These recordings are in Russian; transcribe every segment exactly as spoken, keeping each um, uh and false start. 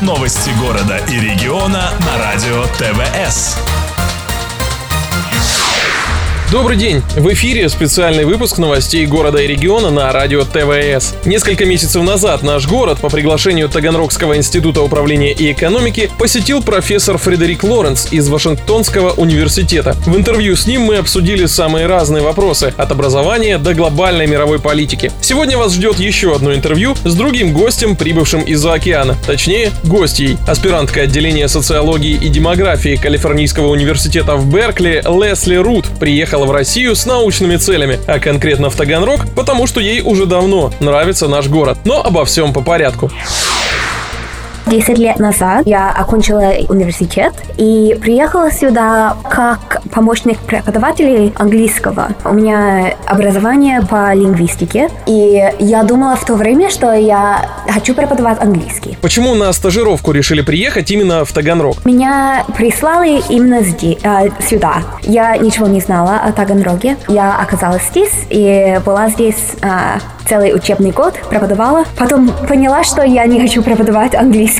Новости города и региона на радио ТВС. Добрый день! В эфире специальный выпуск новостей города и региона на радио ТВС. Несколько месяцев назад наш город по приглашению Таганрогского института управления и экономики посетил профессор Фредерик Лоренс из Вашингтонского университета. В интервью с ним мы обсудили самые разные вопросы, от образования до глобальной мировой политики. Сегодня вас ждет еще одно интервью с другим гостем, прибывшим из-за океана. Точнее, гостьей. Аспирантка отделения социологии и демографии Калифорнийского университета в Беркли Лесли Рут приехала в Россию с научными целями, а конкретно в Таганрог, потому что ей уже давно нравится наш город. Но обо всем по порядку. Десять лет назад я окончила университет и приехала сюда как помощник преподавателя английского. У меня образование по лингвистике, и я думала в то время, что я хочу преподавать английский. Почему на стажировку решили приехать именно в Таганрог? Меня прислали именно здесь, э, сюда. Я ничего не знала о Таганроге. Я оказалась здесь и была здесь э, целый учебный год, преподавала. Потом поняла, что я не хочу преподавать английский.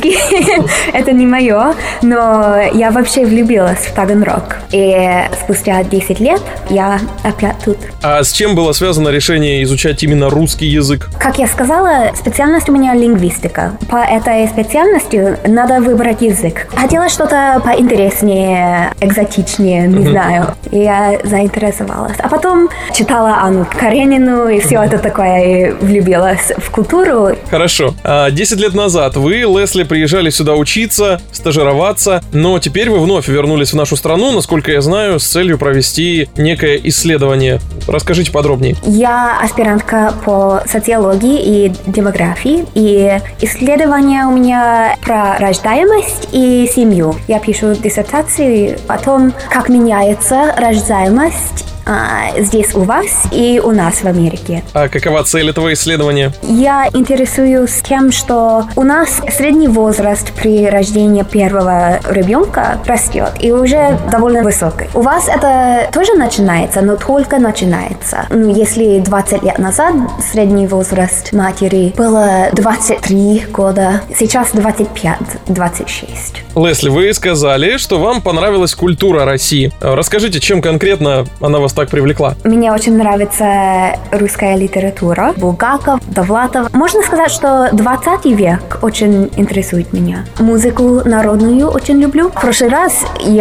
Это не мое, но я вообще влюбилась в Таганрог. И спустя десять лет я опять тут. А с чем было связано решение изучать именно русский язык? Как я сказала, специальность у меня лингвистика. По этой специальности надо выбрать язык. Хотела что-то поинтереснее, экзотичнее, не знаю. И я заинтересовалась. А потом читала Анну Каренину и все это такое, и влюбилась в культуру. Хорошо. А десять лет назад вы, Лесли, приезжали сюда учиться, стажироваться, но теперь вы вновь вернулись в нашу страну, насколько я знаю, с целью провести некое исследование. Расскажите подробнее. Я аспирантка по социологии и демографии, и исследование у меня про рождаемость и семью. Я пишу диссертацию о том, как меняется рождаемость А, здесь у вас и у нас в Америке. А какова цель этого исследования? Я интересуюсь тем, что у нас средний возраст при рождении первого ребенка растет и уже довольно высокий. У вас это тоже начинается, но только начинается. Ну, если двадцать лет назад средний возраст матери было двадцать три года, сейчас двадцать пять - двадцать шесть. Лесли, вы сказали, что вам понравилась культура России. Расскажите, чем конкретно она вас так привлекла? Мне очень нравится русская литература. Булгаков, Довлатов. Можно сказать, что двадцатый век очень интересует меня. Музыку народную очень люблю. В прошлый раз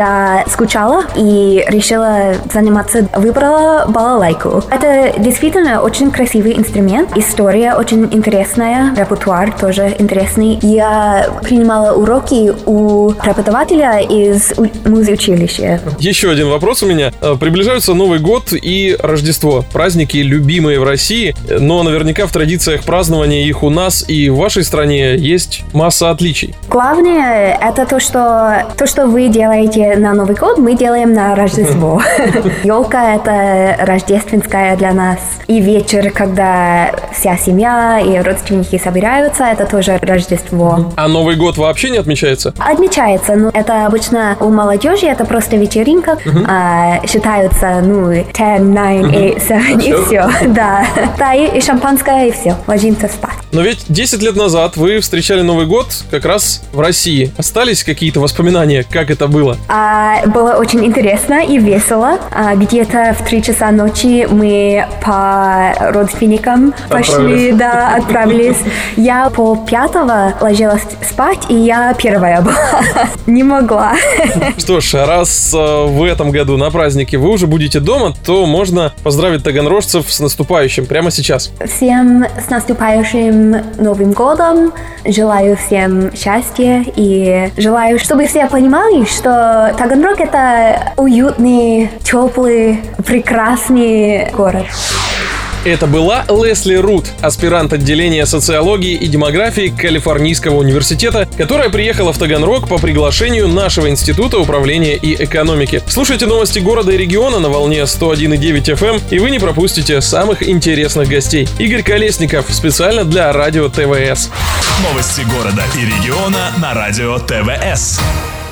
я скучала и решила заниматься, выбрала балалайку. Это действительно очень красивый инструмент. История очень интересная, репертуар тоже интересный. Я принимала уроки у преподавателя из музучилища. Еще один вопрос у меня. Приближаются Новый год и Рождество. Праздники, любимые в России, но наверняка в традициях празднования их у нас и в вашей стране есть масса отличий. Главное, это то, что то, что вы делаете на Новый год, мы делаем на Рождество. Елка — это рождественская для нас. И вечер, когда вся семья и родственники собираются, это тоже Рождество. А Новый год вообще не отмечается? Отмечается, но это обычно у молодежи, это просто вечеринка. А, считаются, ну, десять, девять, восемь, семь, и все. Да. Да, и, и шампанское, и все. Ложимся спать. Но ведь десять лет назад вы встречали Новый год как раз в России. Остались какие-то воспоминания, как это было? А, было очень интересно и весело. А, где-то в три часа ночи мы по родственникам пошли, да, отправились. Я пол пятого ложилась спать, и я первая была. Не могла. Что ж, раз э, в этом году на празднике вы уже будете дома, то можно поздравить таганрожцев с наступающим прямо сейчас. Всем с наступающим Новым годом. Желаю всем счастья и желаю, чтобы все понимали, что Таганрог — это уютный, теплый, прекрасный город. Это была Лесли Рут, аспирант отделения социологии и демографии Калифорнийского университета, которая приехала в Таганрог по приглашению нашего Института управления и экономики. Слушайте новости города и региона на волне сто один и девять эф эм, и вы не пропустите самых интересных гостей. Игорь Колесников специально для радио ТВС. Новости города и региона на радио ТВС.